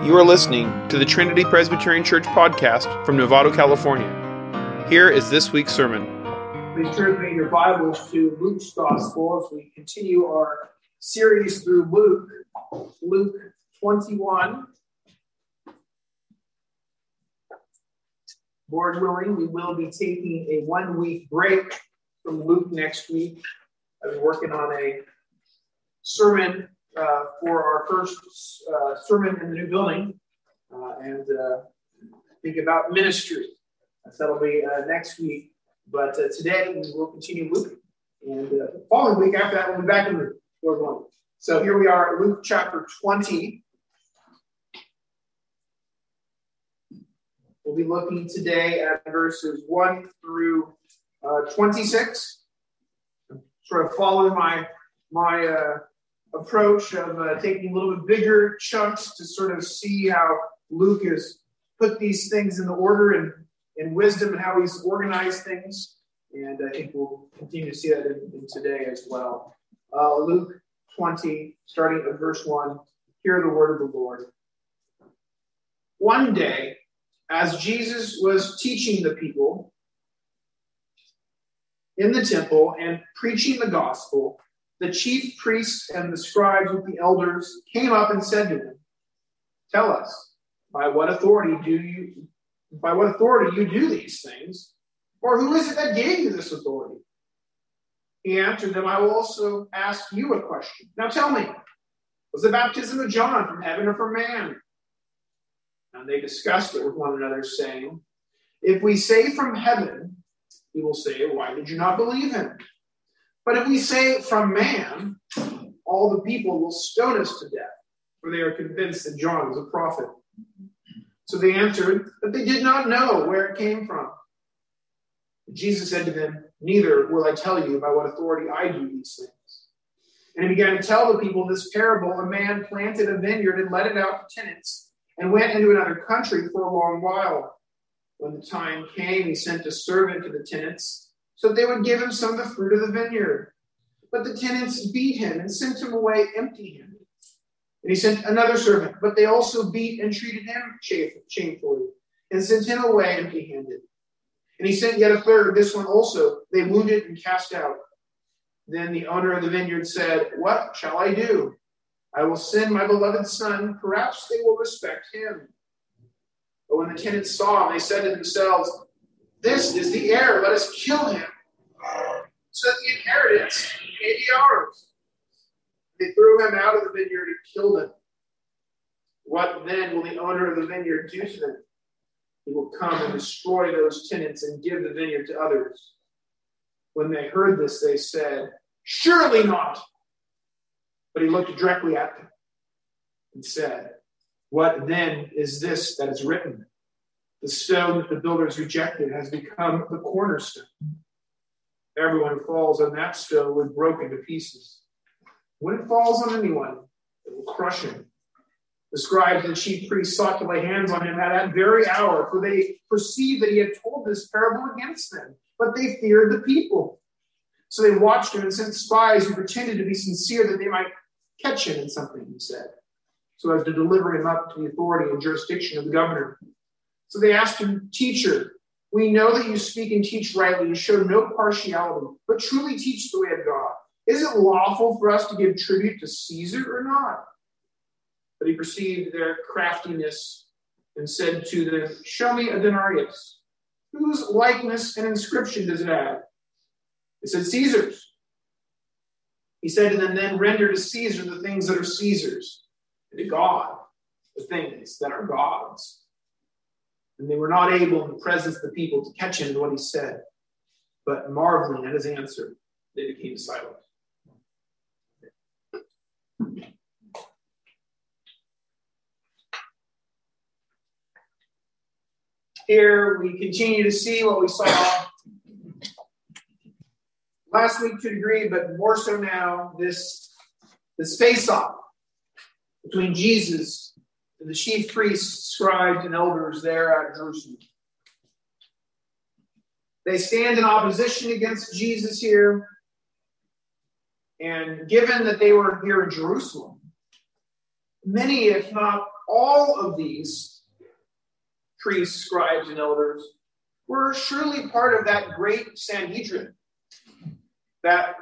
You are listening to the Trinity Presbyterian Church podcast from Novato, California. Here is this week's sermon. Please turn with me your Bibles to Luke's Gospel as we continue our series through Luke 21. Lord willing, we will be taking a 1-week break from Luke next week. I've been working on a sermon for our first sermon in the new building and think about ministry. That'll be next week. But today we will continue Luke. And the following week after that, we'll be back in Luke. Lord willing. So here we are, Luke chapter 20. We'll be looking today at verses 1 through 26. Sort of following my approach of taking a little bit bigger chunks to sort of see how Luke has put these things in the order and wisdom and how he's organized things. And I think we'll continue to see that in today as well. Luke 20, starting at verse 1. Hear the word of the Lord. One day, as Jesus was teaching the people in the temple and preaching the gospel, the chief priests and the scribes with the elders came up and said to him, "Tell us, by what authority you do these things? Or who is it that gave you this authority?" He answered them, "I will also ask you a question. Now tell me, was the baptism of John from heaven or from man?" And they discussed it with one another, saying, "If we say from heaven, he will say, 'Why did you not believe him?' But if we say from man, all the people will stone us to death, for they are convinced that John was a prophet." So they answered that they did not know where it came from. Jesus said to them, "Neither will I tell you by what authority I do these things." And he began to tell the people this parable. A man planted a vineyard and let it out to tenants and went into another country for a long while. When the time came, he sent a servant to the tenants so that they would give him some of the fruit of the vineyard. But the tenants beat him and sent him away empty-handed. And he sent another servant, but they also beat and treated him shamefully and sent him away empty-handed. And he sent yet a third, this one also they wounded and cast out. Then the owner of the vineyard said, "What shall I do? I will send my beloved son. Perhaps they will respect him." But when the tenants saw him, they said to themselves, "This is the heir. Let us kill him, so that the inheritance may be ours." They threw him out of the vineyard and killed him. What then will the owner of the vineyard do to them? He will come and destroy those tenants and give the vineyard to others. When they heard this, they said, "Surely not." But he looked directly at them and said, "What then is this that is written? The stone that the builders rejected has become the cornerstone. Everyone who falls on that stone will be broken to pieces. When it falls on anyone, it will crush him." The scribes and chief priests sought to lay hands on him at that very hour, for they perceived that he had told this parable against them. But they feared the people. So they watched him and sent spies who pretended to be sincere that they might catch him in something he said, so as to deliver him up to the authority and jurisdiction of the governor. So they asked him, "Teacher, we know that you speak and teach rightly and show no partiality, but truly teach the way of God. Is it lawful for us to give tribute to Caesar or not?" But he perceived their craftiness and said to them, "Show me a denarius. Whose likeness and inscription does it have?" They said, "Caesar's." He said to them, "Then render to Caesar the things that are Caesar's, and to God the things that are God's." And they were not able in the presence of the people to catch him in what he said. But marveling at his answer, they became silent. Here we continue to see what we saw last week to a degree, but more so now, this face-off between Jesus and the chief priests, scribes, and elders there at Jerusalem. They stand in opposition against Jesus here. And given that they were here in Jerusalem, many, if not all of these priests, scribes, and elders were surely part of that great Sanhedrin, that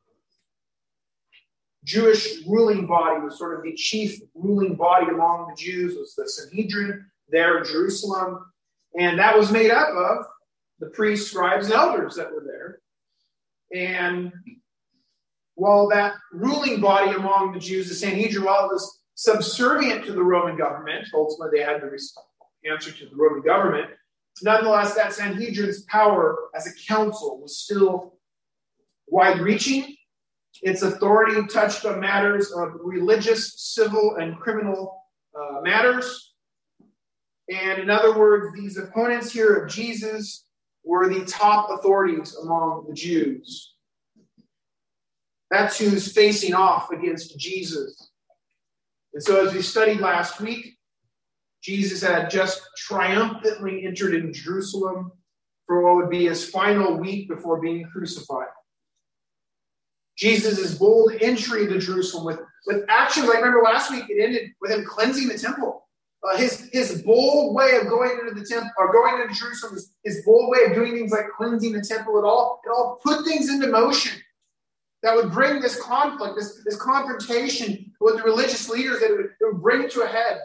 Jewish ruling body was sort of the chief ruling body among the Jews, was the Sanhedrin there in Jerusalem. And that was made up of the priests, scribes, and elders that were there. And while that ruling body among the Jews, the Sanhedrin, while it was subservient to the Roman government, ultimately they had to answer to the Roman government, nonetheless, that Sanhedrin's power as a council was still wide-reaching. Its authority touched on matters of religious, civil, and criminal matters. And in other words, these opponents here of Jesus were the top authorities among the Jews. That's who's facing off against Jesus. And so as we studied last week, Jesus had just triumphantly entered into Jerusalem for what would be his final week before being crucified. Jesus' bold entry into Jerusalem with actions. I remember last week it ended with him cleansing the temple. His bold way of going into the temple, or going into Jerusalem, his bold way of doing things like cleansing the temple, it all put things into motion that would bring this conflict, this confrontation with the religious leaders, that it would bring it to a head.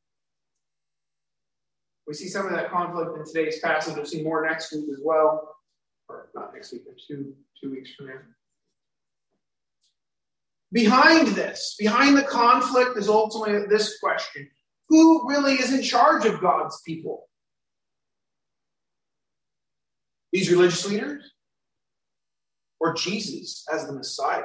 We see some of that conflict in today's passage. We'll see more next week as well. Or not next week, but two weeks from now. Behind the conflict is ultimately this question: who really is in charge of God's people? These religious leaders? Or Jesus as the Messiah?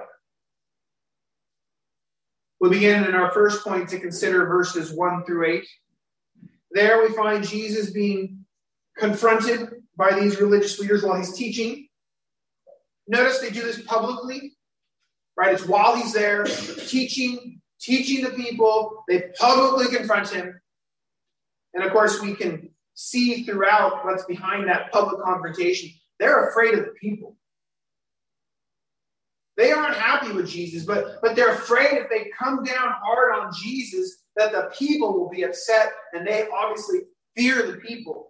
We begin in our first point to consider verses 1 through 8. There we find Jesus being confronted by these religious leaders while he's teaching. Notice they do this publicly, right? It's while he's there teaching the people. They publicly confront him. And of course, we can see throughout what's behind that public confrontation. They're afraid of the people. They aren't happy with Jesus, but they're afraid if they come down hard on Jesus, that the people will be upset, and they obviously fear the people.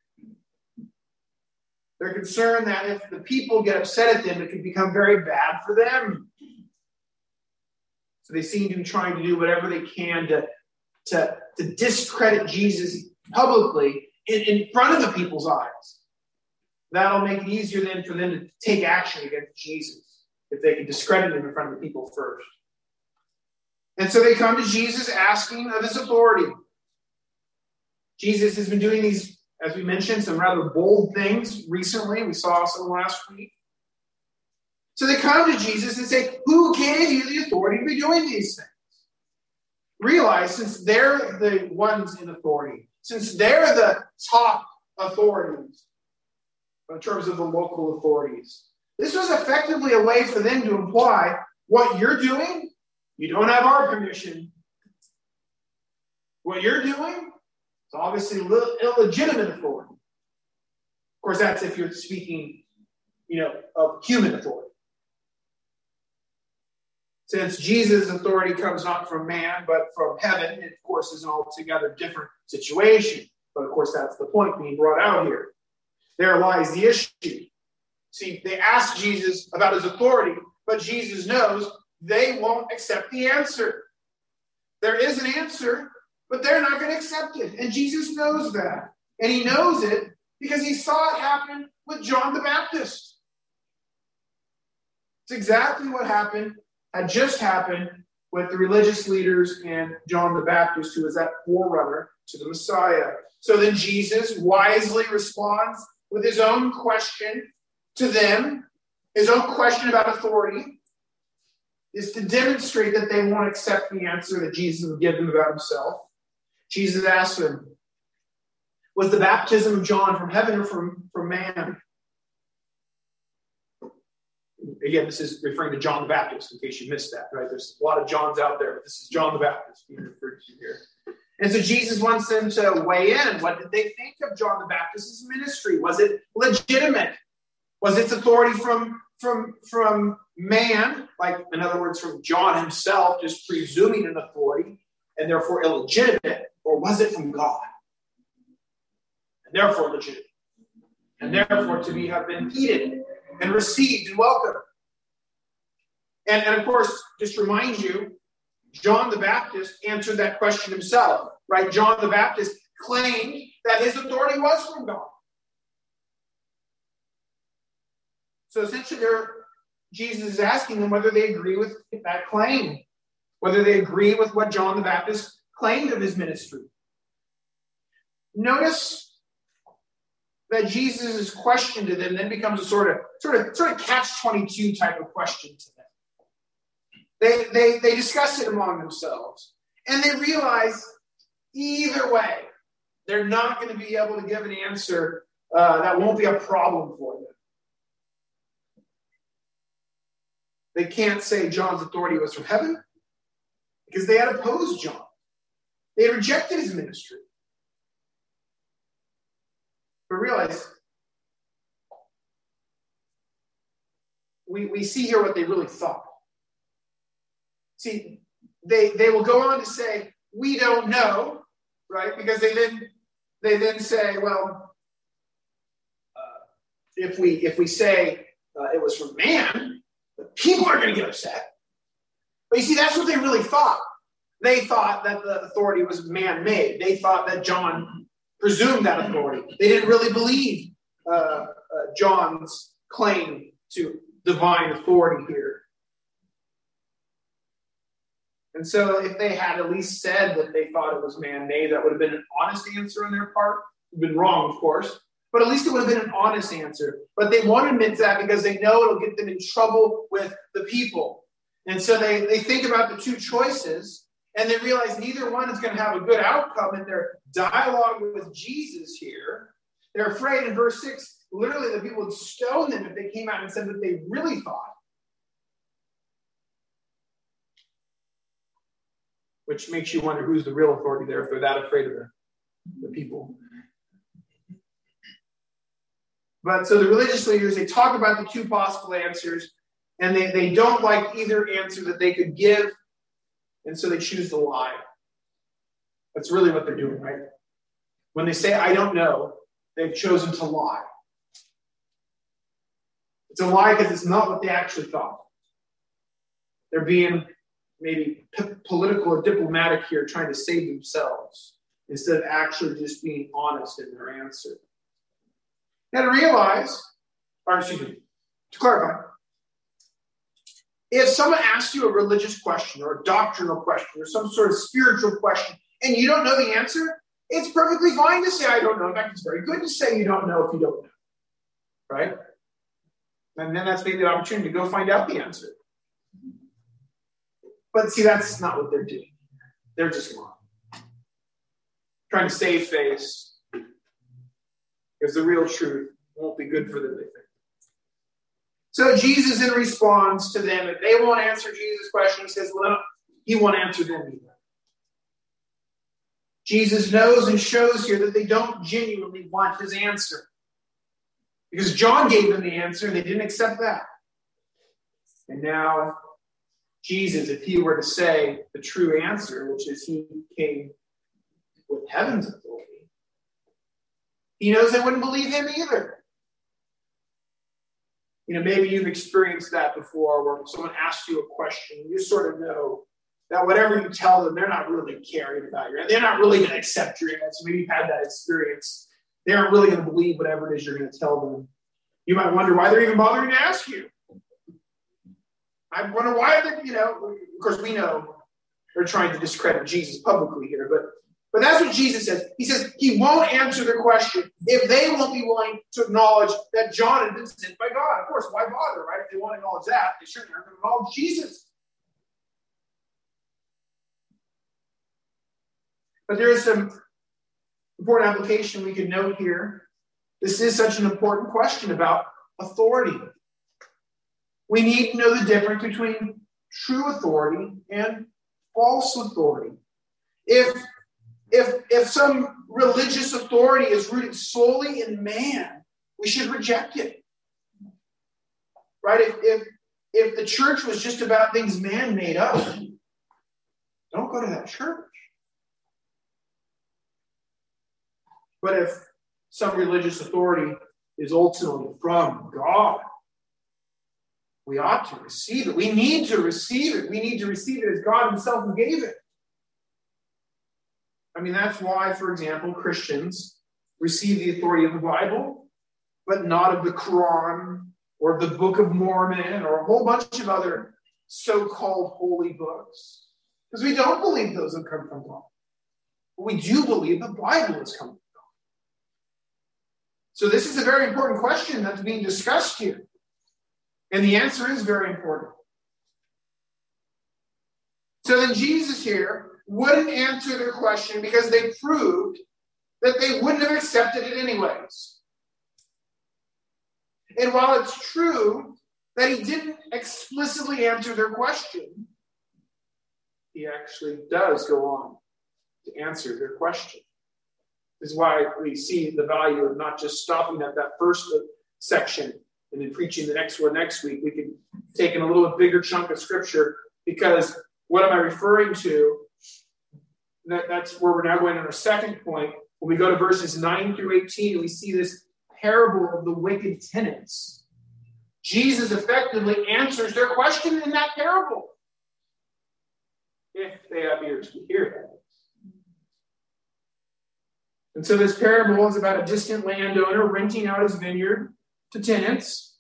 They're concerned that if the people get upset at them, it could become very bad for them. So they seem to be trying to do whatever they can to discredit Jesus publicly in front of the people's eyes. That'll make it easier then for them to take action against Jesus, if they can discredit him in front of the people first. And so they come to Jesus asking of his authority. Jesus has been doing these, as we mentioned, some rather bold things recently. We saw some last week. So they come to Jesus and say, who gave you the authority to be doing these things? Realize, since they're the ones in authority, since they're the top authorities in terms of the local authorities, this was effectively a way for them to imply, what you're doing, you don't have our permission. What you're doing is obviously illegitimate authority. Of course, that's if you're speaking, of human authority. Since Jesus' authority comes not from man, but from heaven, it, of course, is an altogether different situation. But, of course, that's the point being brought out here. There lies the issue. See, they ask Jesus about his authority, but Jesus knows they won't accept the answer. There is an answer, but they're not going to accept it. And Jesus knows that. And he knows it because he saw it happen with John the Baptist. It's exactly what had just happened with the religious leaders and John the Baptist, who was that forerunner to the Messiah. So then Jesus wisely responds with his own question to them. His own question about authority is to demonstrate that they won't accept the answer that Jesus will give them about himself. Jesus asked them, was the baptism of John from heaven or from man? Again, this is referring to John the Baptist, in case you missed that, right? There's a lot of Johns out there, but this is John the Baptist being referred to here. And so Jesus wants them to weigh in. What did they think of John the Baptist's ministry? Was it legitimate? Was its authority from man, like, in other words, from John himself, just presuming an authority? and therefore illegitimate, or was it from God? And therefore legitimate. And therefore to have been heeded and received and welcomed. And of course, just remind you, John the Baptist answered that question himself, right? John the Baptist claimed that his authority was from God. So essentially, Jesus is asking them whether they agree with that claim, whether they agree with what John the Baptist claimed of his ministry. Notice that Jesus' question to them then becomes a sort of catch-22 type of question to them. They discuss it among themselves, and they realize either way, they're not going to be able to give an answer that won't be a problem for them. They can't say John's authority was from heaven because they had opposed John. They had rejected his ministry. But realize, we see here what they really thought. See, they will go on to say, we don't know, right? Because they then say, well, if we say it was from man, the people are going to get upset. But you see, that's what they really thought. They thought that the authority was man-made. They thought that John presumed that authority. They didn't really believe John's claim to divine authority here. And so if they had at least said that they thought it was man-made, that would have been an honest answer on their part. It would have been wrong, of course. But at least it would have been an honest answer. But they won't admit that because they know it'll get them in trouble with the people. And so they think about the two choices, and they realize neither one is going to have a good outcome in their dialogue with Jesus here. They're afraid in verse 6, literally, that people would stone them if they came out and said what they really thought. Which makes you wonder who's the real authority there if they're that afraid of the people. But so the religious leaders, they talk about the two possible answers, and they don't like either answer that they could give, and so they choose to lie. That's really what they're doing, right? When they say, I don't know, they've chosen to lie. It's a lie because it's not what they actually thought. They're being maybe political or diplomatic here, trying to save themselves, instead of actually just being honest in their answer. Now to clarify, if someone asks you a religious question or a doctrinal question or some sort of spiritual question and you don't know the answer, it's perfectly fine to say, I don't know. In fact, it's very good to say you don't know if you don't know. Right? And then that's maybe the opportunity to go find out the answer. But see, that's not what they're doing. They're just lying. Trying to save face. Because the real truth won't be good for them, they think. So Jesus then responds to them. If they won't answer Jesus' question, he says, well, he won't answer them either. Jesus knows and shows here that they don't genuinely want his answer. Because John gave them the answer, and they didn't accept that. And now, Jesus, if he were to say the true answer, which is he came with heaven's authority, he knows they wouldn't believe him either. You know, maybe you've experienced that before where someone asks you a question, you sort of know that whatever you tell them, they're not really caring about you. They're not really going to accept your answer. Maybe you've had that experience. They aren't really going to believe whatever it is you're going to tell them. You might wonder why they're even bothering to ask you. I wonder why they're, of course we know they're trying to discredit Jesus publicly here, but that's what Jesus says. He says he won't answer the question if they won't be willing to acknowledge that John had been sent by God. Of course, why bother, right? If they want to acknowledge that, they certainly aren't going to acknowledge Jesus. But there is some important application we can note here. This is such an important question about authority. We need to know the difference between true authority and false authority. If some religious authority is rooted solely in man, we should reject it. Right? If the church was just about things man made up, don't go to that church. But if some religious authority is ultimately from God, we ought to receive it. We need to receive it. We need to receive it as God himself who gave it. I mean, that's why, for example, Christians receive the authority of the Bible, but not of the Quran or the Book of Mormon or a whole bunch of other so-called holy books. Because we don't believe those have come from God. But we do believe the Bible has come from God. So this is a very important question that's being discussed here. And the answer is very important. So then Jesus here wouldn't answer their question because they proved that they wouldn't have accepted it anyways. And while it's true that he didn't explicitly answer their question, he actually does go on to answer their question. This is why we see the value of not just stopping at that first section and then preaching the next one next week. We can take in a little bit bigger chunk of scripture, because what am I referring to? That's where we're now going on our second point. When we go to verses 9 through 18, we see this parable of the wicked tenants. Jesus effectively answers their question in that parable, if they have ears to hear that. And so this parable is about a distant landowner renting out his vineyard to tenants.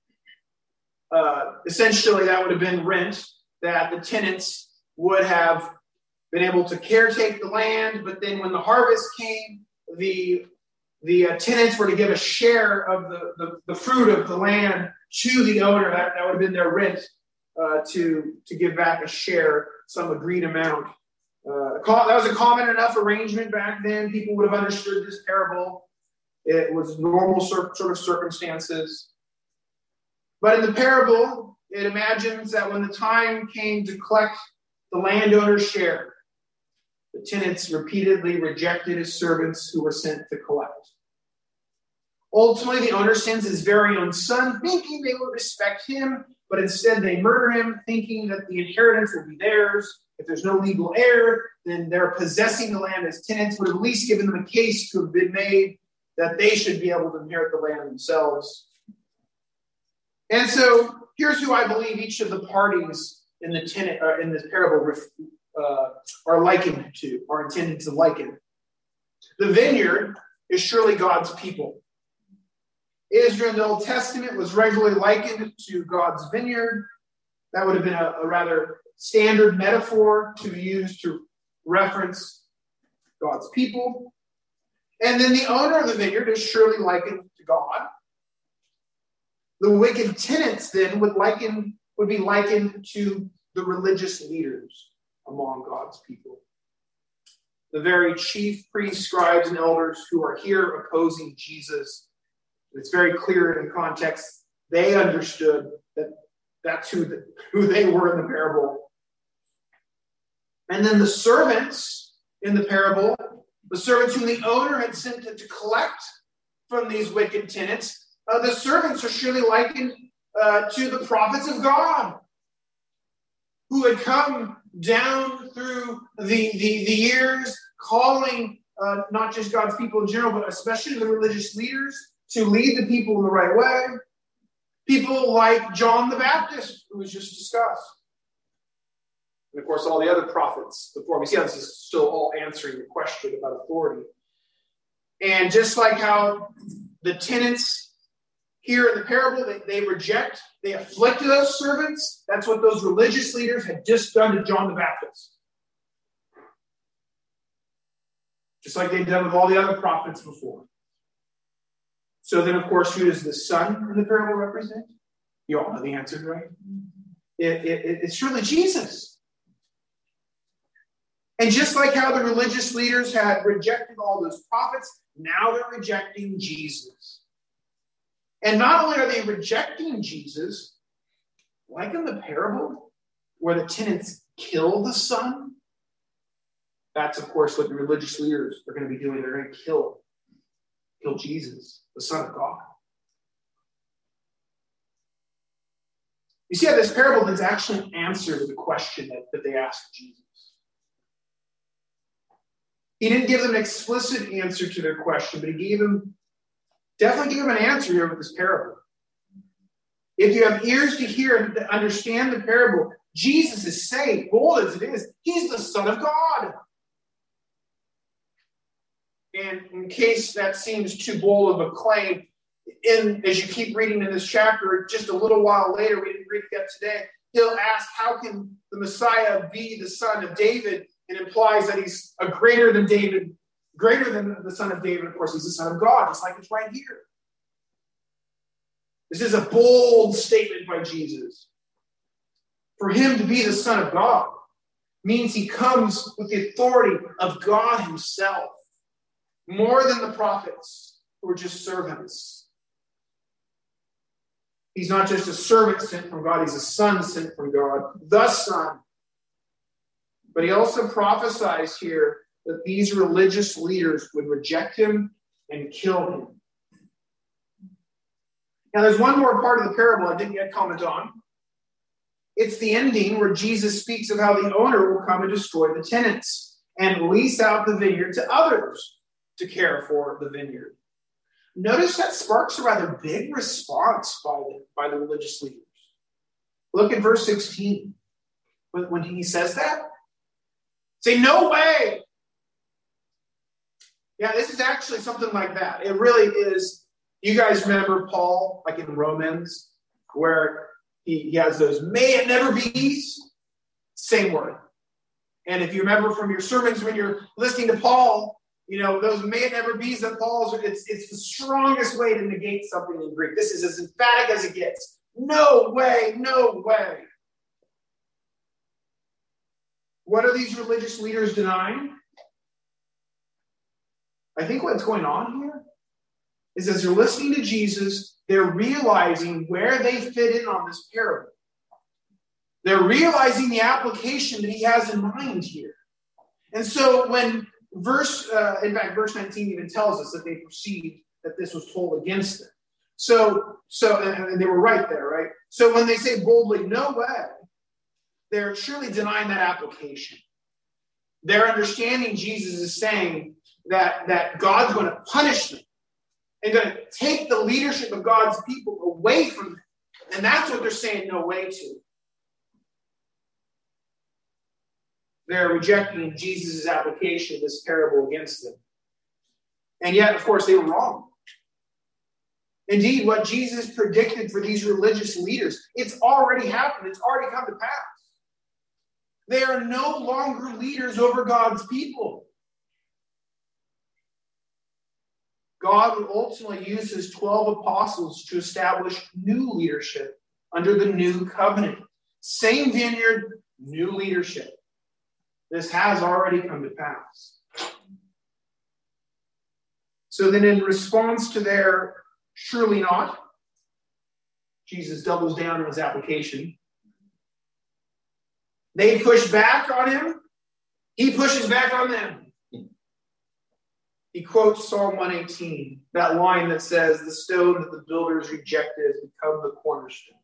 Essentially, that would have been rent that the tenants would have been able to caretake the land, but then when the harvest came, the tenants were to give a share of the fruit of the land to the owner. That would have been their rent, to give back a share, some agreed amount. That was a common enough arrangement back then. People would have understood this parable. It was normal sort of circumstances. But in the parable, it imagines that when the time came to collect the landowner's share, the tenants repeatedly rejected his servants who were sent to collect. Ultimately, the owner sends his very own son, thinking they would respect him, but instead they murder him, thinking that the inheritance will be theirs. If there's no legal heir, then their possessing the land as tenants would have at least given them a case to have been made that they should be able to inherit the land themselves. And so here's who I believe each of the parties in the in this parable are likened to, are intended to liken. The vineyard is surely God's people. Israel in the Old Testament was regularly likened to God's vineyard. That would have been a rather standard metaphor to use to reference God's people. And then the owner of the vineyard is surely likened to God. The wicked tenants then would be likened to the religious leaders among God's people. The very chief priests, scribes, and elders who are here opposing Jesus. It's very clear in context. They understood that that's who they were in the parable. And then the servants in the parable, the servants whom the owner had sent to collect from these wicked tenants, the servants are surely likened to the prophets of God, who had come down through the years, calling not just God's people in general, but especially the religious leaders to lead the people in the right way. People like John the Baptist, who was just discussed. And of course, all the other prophets before. We see how this is still all answering the question about authority. And just like how the tenants here in the parable, they reject, they afflict those servants. That's what those religious leaders had just done to John the Baptist. Just like they'd done with all the other prophets before. So then, of course, who does the son in the parable represent? You all know the answer, right? It's surely Jesus. And just like how the religious leaders had rejected all those prophets, now they're rejecting Jesus. And not only are they rejecting Jesus, like in the parable where the tenants kill the son, that's, of course, what the religious leaders are going to be doing. They're going to kill Jesus, the Son of God. You see how this parable is actually an answer to the question that they asked Jesus. He didn't give them an explicit answer to their question, but he definitely gave them an answer here with this parable. If you have ears to hear and to understand the parable, Jesus is saying, bold as it is, he's the Son of God. And in case that seems too bold of a claim, as you keep reading in this chapter, just a little while later, we didn't read it yet today, he'll ask, how can the Messiah be the son of David? And implies that he's a greater than David, greater than the son of David. Of course, he's the Son of God, just like it's right here. This is a bold statement by Jesus. For him to be the Son of God means he comes with the authority of God himself, more than the prophets who are just servants. He's not just a servant sent from God, he's a son sent from God, the Son. But he also prophesies here that these religious leaders would reject him and kill him. Now, there's one more part of the parable I didn't yet comment on. It's the ending where Jesus speaks of how the owner will come and destroy the tenants and lease out the vineyard to others to care for the vineyard. Notice that sparks a rather big response by the religious leaders. Look at verse 16. When he says that, say, no way. Yeah, this is actually something like that. It really is. You guys remember Paul, like in Romans, where he has those may it never be's? Same word. And if you remember from your sermons when you're listening to Paul, you know, those may it never be's that Paul's, it's the strongest way to negate something in Greek. This is as emphatic as it gets. No way, no way. What are these religious leaders denying? I think what's going on here is as they're listening to Jesus, they're realizing where they fit in on this parable. They're realizing the application that he has in mind here. And so when verse 19 even tells us that they perceived that this was told against them. So and they were right there, right? So when they say boldly, no way, they're surely denying that application. They're understanding Jesus is saying that God's going to punish them and going to take the leadership of God's people away from them. And that's what they're saying no way to. They're rejecting Jesus' application of this parable against them. And yet, of course, they were wrong. Indeed, what Jesus predicted for these religious leaders, it's already happened. It's already come to pass. They are no longer leaders over God's people. God would ultimately use his 12 apostles to establish new leadership under the new covenant. Same vineyard, new leadership. This has already come to pass. So then in response to their surely not, Jesus doubles down on his application. They push back on him. He pushes back on them. He quotes Psalm 118, that line that says, the stone that the builders rejected has become the cornerstone.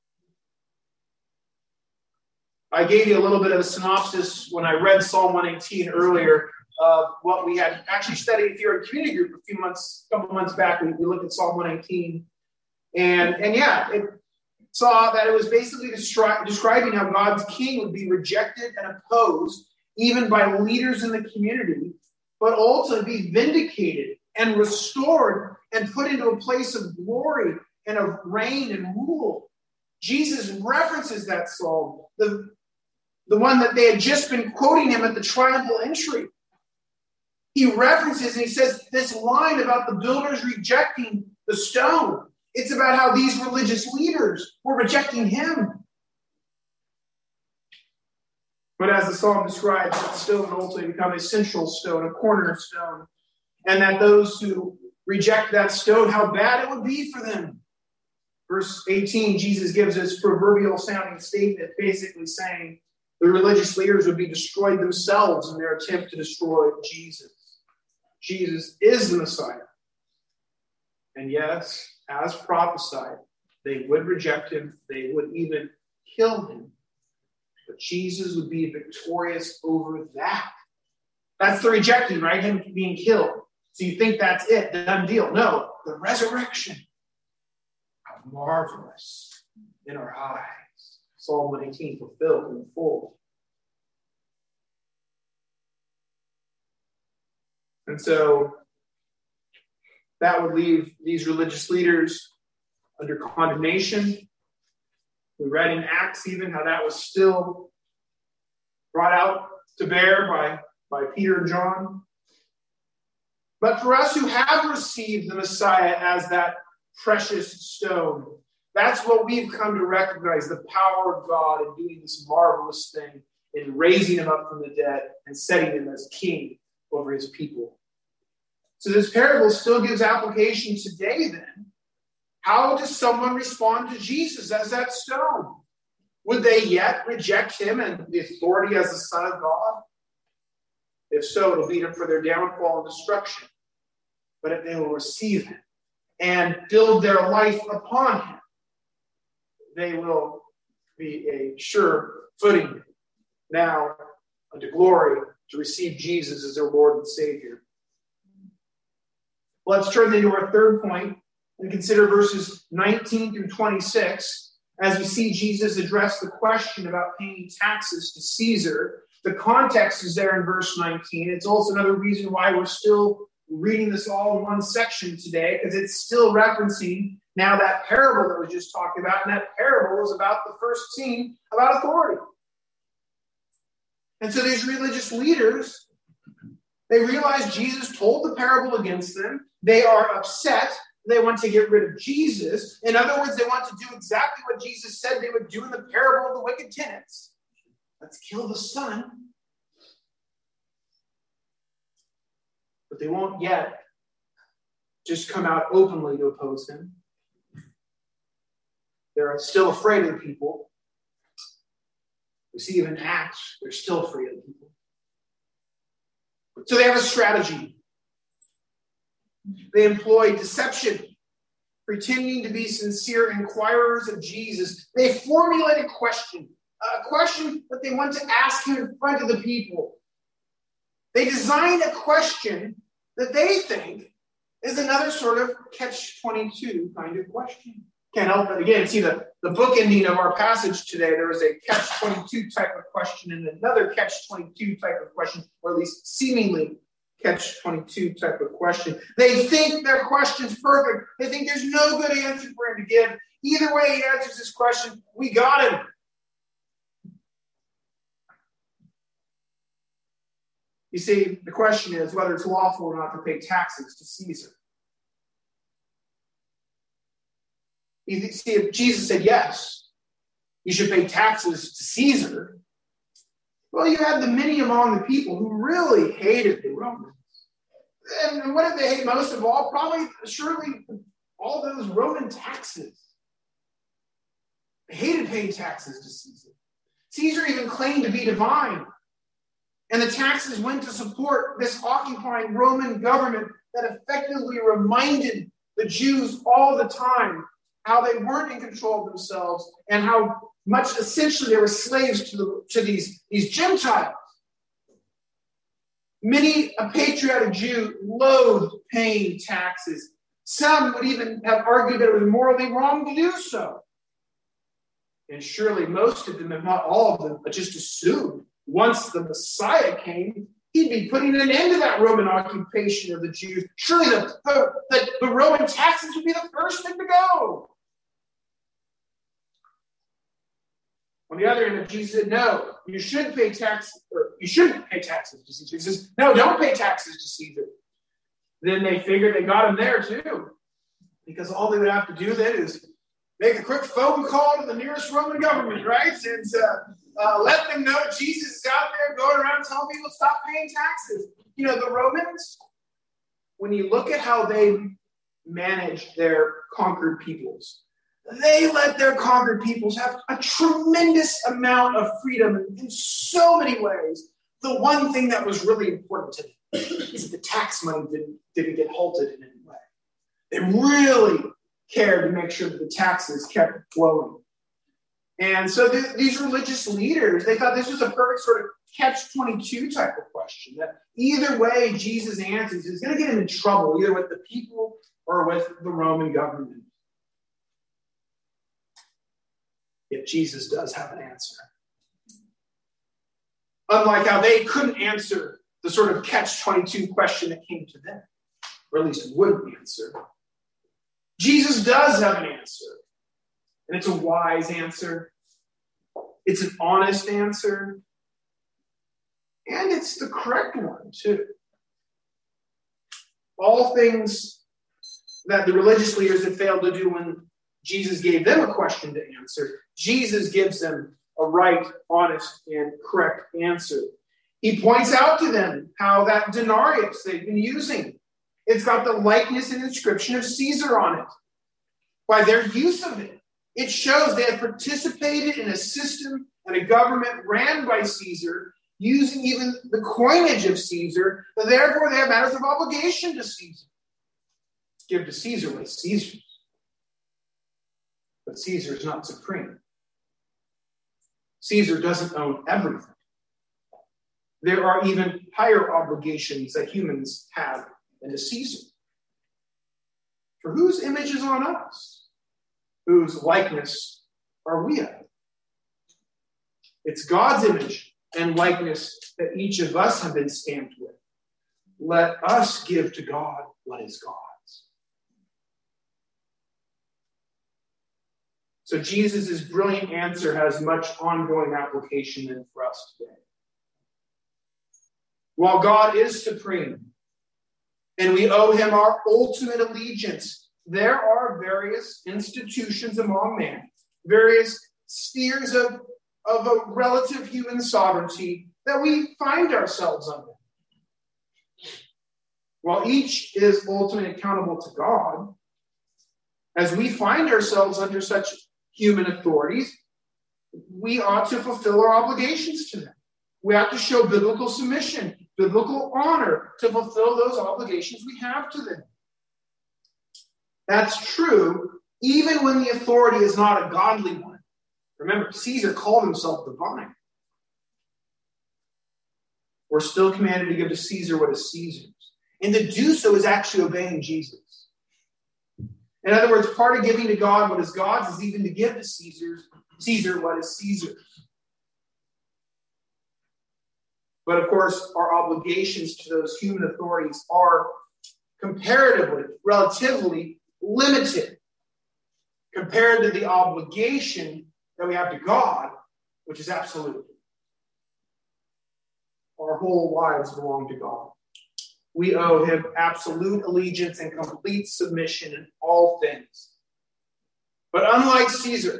I gave you a little bit of a synopsis when I read Psalm 118 earlier of what we had actually studied here in community group a couple months back. We looked at Psalm 118. And yeah, it saw that it was basically describing how God's king would be rejected and opposed even by leaders in the community, but also be vindicated and restored and put into a place of glory and of reign and rule. Jesus references that psalm, the one that they had just been quoting him at the triumphal entry. He references and he says this line about the builders rejecting the stone. It's about how these religious leaders were rejecting him. But as the psalm describes, that stone will ultimately become a central stone, a cornerstone, and that those who reject that stone, how bad it would be for them. Verse 18, Jesus gives this proverbial sounding statement, basically saying the religious leaders would be destroyed themselves in their attempt to destroy Jesus. Jesus is the Messiah. And yes, as prophesied, they would reject him. They would even kill him. But Jesus would be victorious over that. That's the rejecting, right? Him being killed. So you think that's it, done deal. No, the resurrection. How marvelous in our eyes. Psalm 118 fulfilled in full. And so that would leave these religious leaders under condemnation. We read in Acts even how that was still brought out to bear by Peter and John. But for us who have received the Messiah as that precious stone, that's what we've come to recognize, the power of God in doing this marvelous thing, in raising him up from the dead and setting him as king over his people. So this parable still gives application today then. How does someone respond to Jesus as that stone? Would they yet reject him and the authority as the Son of God? If so, it'll lead them for their downfall and destruction. But if they will receive him and build their life upon him, they will be a sure footing now unto glory to receive Jesus as their Lord and Savior. Let's turn then to our third point and consider verses 19 through 26 as we see Jesus address the question about paying taxes to Caesar. The context is there in verse 19. It's also another reason why we're still reading this all in one section today, because it's still referencing now that parable that we just talked about, and that parable is about the first scene about authority. And so these religious leaders, they realize Jesus told the parable against them. They are upset. They want to get rid of Jesus. In other words, they want to do exactly what Jesus said they would do in the parable of the wicked tenants. Let's kill the son. But they won't yet just come out openly to oppose him. They're still afraid of the people. We see even Acts, they're still afraid of the people. So they have a strategy. They employ deception, pretending to be sincere inquirers of Jesus. They formulate a question that they want to ask him in front of the people. They design a question that they think is another sort of catch-22 kind of question. Can't help but, again, see the book ending of our passage today. There was a catch-22 type of question and another catch-22 type of question, or at least seemingly catch-22 type of question. They think their question's perfect. They think there's no good answer for him to give. Either way he answers this question, we got him. You see, the question is whether it's lawful or not to pay taxes to Caesar. You see, if Jesus said yes, you should pay taxes to Caesar, well, you had the many among the people who really hated the Romans. And what did they hate most of all? Surely, all those Roman taxes. They hated paying taxes to Caesar. Caesar even claimed to be divine. And the taxes went to support this occupying Roman government that effectively reminded the Jews all the time how they weren't in control of themselves and how much essentially they were slaves to these Gentiles. Many a patriotic Jew loathed paying taxes. Some would even have argued that it was morally wrong to do so. And surely most of them, if not all of them, but just assumed once the Messiah came, he'd be putting an end to that Roman occupation of the Jews. Surely the Roman taxes would be the first thing to go. On the other hand, Jesus said, no, you shouldn't pay taxes to Caesar. He says, no, don't pay taxes to Caesar. Then they figured they got him there too. Because all they would have to do then is make a quick phone call to the nearest Roman government, right? And let them know Jesus is out there going around telling people to stop paying taxes. You know, the Romans, when you look at how they managed their conquered peoples, they let their conquered peoples have a tremendous amount of freedom in so many ways. The one thing that was really important to them is that the tax money didn't get halted in any way. They really cared to make sure that the taxes kept flowing. And so these religious leaders, they thought this was a perfect sort of catch-22 type of question, that either way Jesus answers is going to get him in trouble, either with the people or with the Roman government. Yet Jesus does have an answer. Unlike how they couldn't answer the sort of catch-22 question that came to them, or at least wouldn't answer. Jesus does have an answer. And it's a wise answer. It's an honest answer. And it's the correct one, too. All things that the religious leaders had failed to do when Jesus gave them a question to answer, Jesus gives them a right, honest, and correct answer. He points out to them how that denarius they've been using, it's got the likeness and inscription of Caesar on it. By their use of it, it shows they have participated in a system and a government ran by Caesar, using even the coinage of Caesar, but therefore they have matters of obligation to Caesar. Give to Caesar what is Caesar's. But Caesar is not supreme. Caesar doesn't own everything. There are even higher obligations that humans have than to Caesar. For whose image is on us? Whose likeness are we of? It's God's image and likeness that each of us have been stamped with. Let us give to God what is God's. So Jesus' brilliant answer has much ongoing application then for us today. While God is supreme and we owe him our ultimate allegiance, there are various institutions among man, various spheres of a relative human sovereignty that we find ourselves under. While each is ultimately accountable to God, as we find ourselves under such human authorities, we ought to fulfill our obligations to them. We have to show biblical submission, biblical honor to fulfill those obligations we have to them. That's true even when the authority is not a godly one. Remember, Caesar called himself divine. We're still commanded to give to Caesar what is Caesar's. And to do so is actually obeying Jesus. In other words, part of giving to God what is God's is even to give to Caesar what is Caesar's. But of course, our obligations to those human authorities are comparatively, relatively limited compared to the obligation that we have to God, which is absolute. Our whole lives belong to God. We owe him absolute allegiance and complete submission in all things. But unlike Caesar,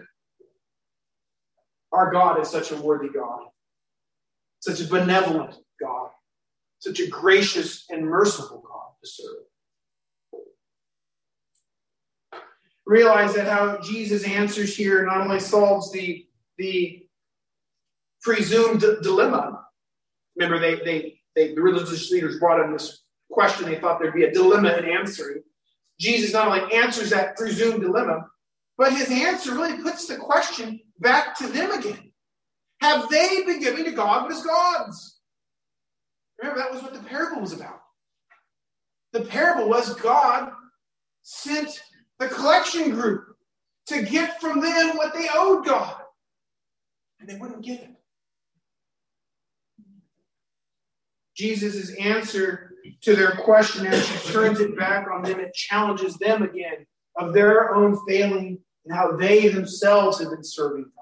our God is such a worthy God, such a benevolent God, such a gracious and merciful God to serve. Realize that how Jesus answers here not only solves the presumed dilemma. Remember, the religious leaders brought in this question. They thought there'd be a dilemma in answering. Jesus not only answers that presumed dilemma, but his answer really puts the question back to them again. Have they been giving to God what is God's? Remember, that was what the parable was about. The parable was God sent the collection group to get from them what they owed God. And they wouldn't give it. Jesus' answer to their question as he turns it back on them, it challenges them again of their own failing and how they themselves have been serving God.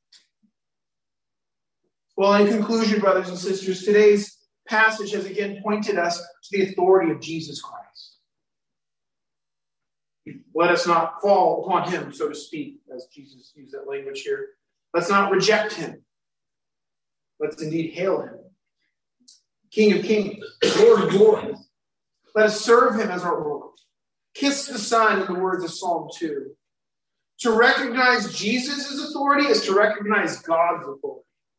Well, in conclusion, brothers and sisters, today's passage has again pointed us to the authority of Jesus Christ. Let us not fall upon him, so to speak, as Jesus used that language here. Let's not reject him. Let's indeed hail him. King of kings, Lord of lords. Let us serve him as our Lord. Kiss the Son, in the words of Psalm 2. To recognize Jesus' authority is to recognize God's authority.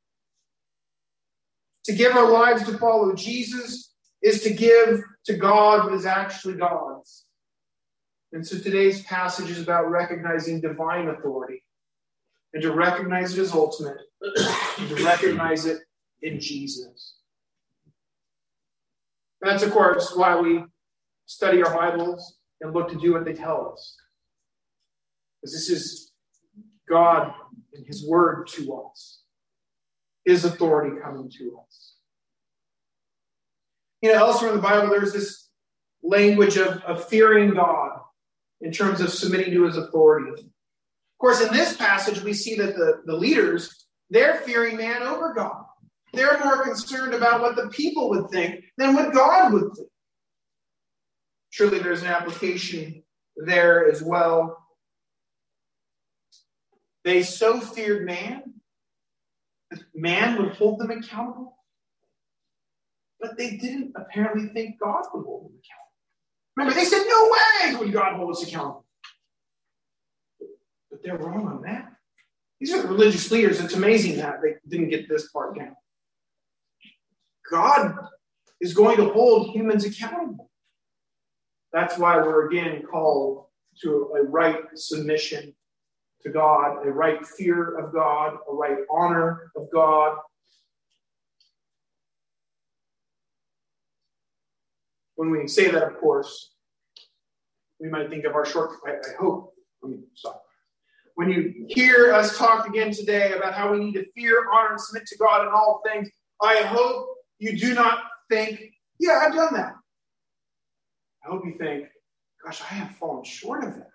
To give our lives to follow Jesus is to give to God what is actually God's. And so today's passage is about recognizing divine authority and to recognize it as ultimate, and to recognize it in Jesus. And that's, of course, why we study our Bibles and look to do what they tell us. Because this is God and His Word to us. His authority coming to us. Elsewhere in the Bible, there's this language of fearing God in terms of submitting to His authority. Of course, in this passage, we see that the leaders, they're fearing man over God. They're more concerned about what the people would think than what God would think. Surely there's an application there as well. They so feared man that man would hold them accountable. But they didn't apparently think God would hold them accountable. Remember, they said, no way would God hold us accountable. But they're wrong on that. These are the religious leaders. It's amazing that they didn't get this part down. God is going to hold humans accountable. That's why we're again called to a right submission to God, a right fear of God, a right honor of God. When we say that, of course, we might think of our When you hear us talk again today about how we need to fear, honor, and submit to God in all things, I hope you do not think, yeah, I've done that. I hope you think, gosh, I have fallen short of that.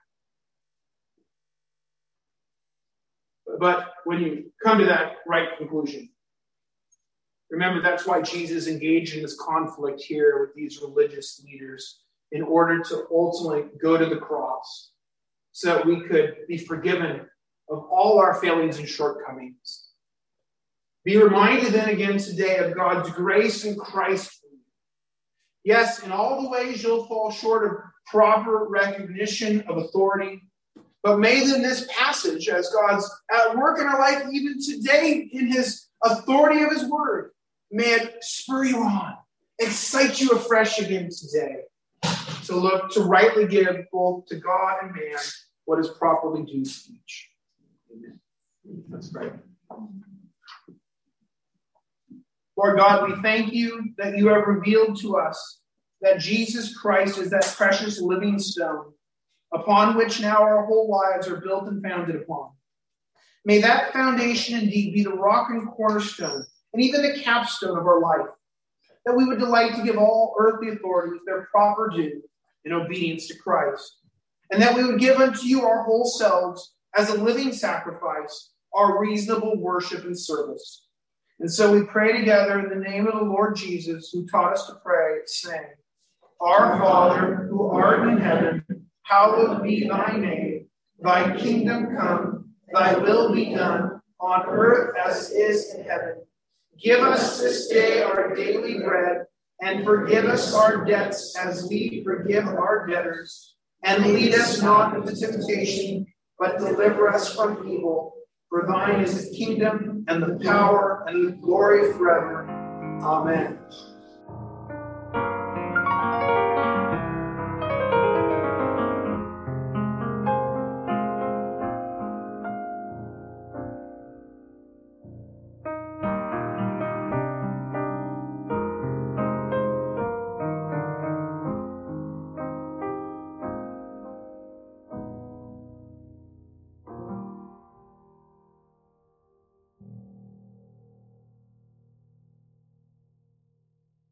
But when you come to that right conclusion, remember that's why Jesus engaged in this conflict here with these religious leaders in order to ultimately go to the cross so that we could be forgiven of all our failings and shortcomings. Be reminded then again today of God's grace in Christ. Yes, in all the ways you'll fall short of proper recognition of authority, but may then this passage, as God's at work in our life even today in His authority of His Word, may it spur you on, excite you afresh again today to look to rightly give both to God and man what is properly due to each. Amen. Let's pray. Lord God, we thank you that you have revealed to us that Jesus Christ is that precious living stone upon which now our whole lives are built and founded upon. May that foundation indeed be the rock and cornerstone and even the capstone of our life, that we would delight to give all earthly authorities their proper due in obedience to Christ, and that we would give unto you our whole selves as a living sacrifice, our reasonable worship and service. And so we pray together in the name of the Lord Jesus, who taught us to pray, saying, Our Father, who art in heaven, hallowed be thy name. Thy kingdom come, thy will be done, on earth as it is in heaven. Give us this day our daily bread, and forgive us our debts as we forgive our debtors. And lead us not into temptation, but deliver us from evil. For thine is the kingdom, and the power, and the glory forever. Amen.